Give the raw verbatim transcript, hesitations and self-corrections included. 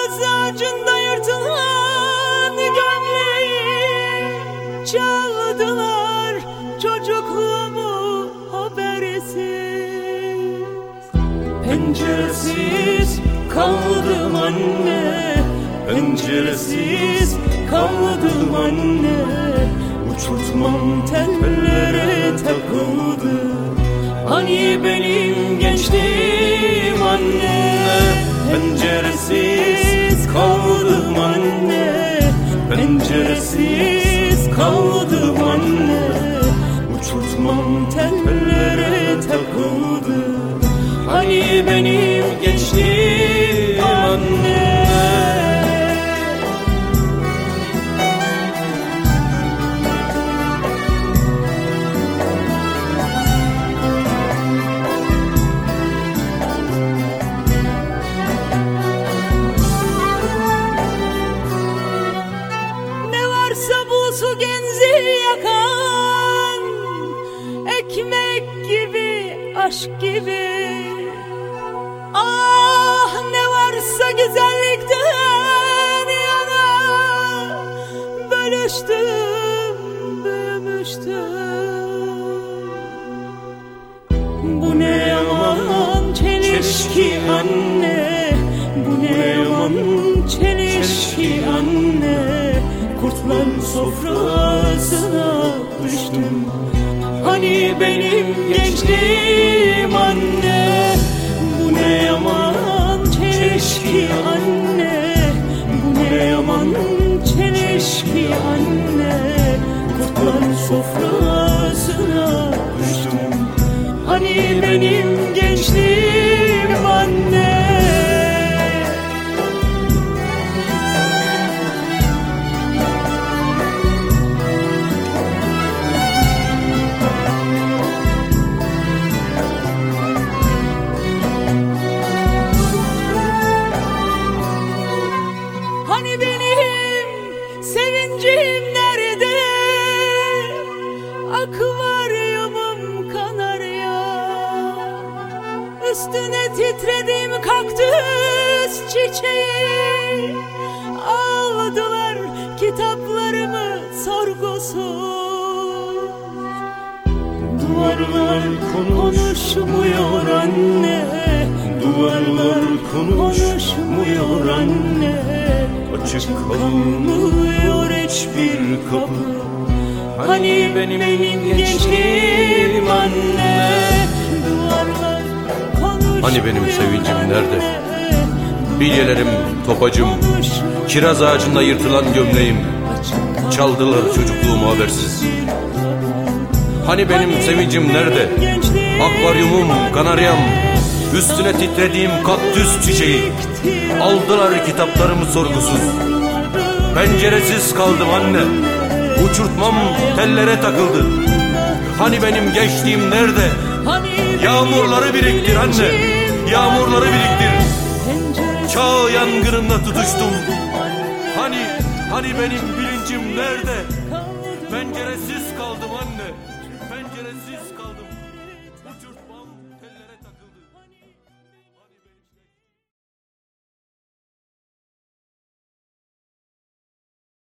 Kiraz ağacında yırtılan gömleği çaldılar çocukluğumu habersiz. Penceresiz kaldım anne, penceresiz kaldım anne. Uçurtmam tellere takıldı, hani benim gençliğim anne. Penceresiz kaldım anne, penceresiz kaldım anne. Uçurtmam tellere takıldı, hani benim gençliğim anne. Su genzi yakan, ekmek gibi, aşk gibi. Ah, ne varsa güzellikten yana bölüştüm, büyümüştüm. Bu ne yaman çelişki anne, bu ne yaman çelişki anne. Kurtlar sofrasına düştüm, hani benim gençliğim anne. Bu ne yaman çelişki anne, bu ne yaman çelişki anne. Kurtlar sofrasına düştüm, hani benim gençliğim anne. Hani benim sevincim nerede? Akvaryumum kanarya, üstüne titrediğim kaktüs çiçeği. Aldılar kitaplarımı sorgusuz. Duvarlar konuşmuyor anne, duvarlar konuşmuyor anne. Açık kalmıyor hiçbir kapı, hani benim, benim gençliğim anne. Duvarlar konuşmuyor, hani benim sevincim nerede? Bilyelerim, topacım, kiraz ağacında yırtılan gömleğim. Çaldılar çocukluğumu habersiz. Hani benim sevincim nerede? Akvaryumum, kanaryam, üstüne titrediğim kaktüs çiçeği. Aldılar kitaplarımı sorgusuz. Penceresiz kaldım anne, uçurtmam tellere takıldı. Hani benim gençliğim nerede? Yağmurları biriktir anne, yağmurları biriktir. Çağ yangınına tutuştum. Hani, hani benim bilincim nerede? Penceresiz kaldım anne, penceresiz kaldım.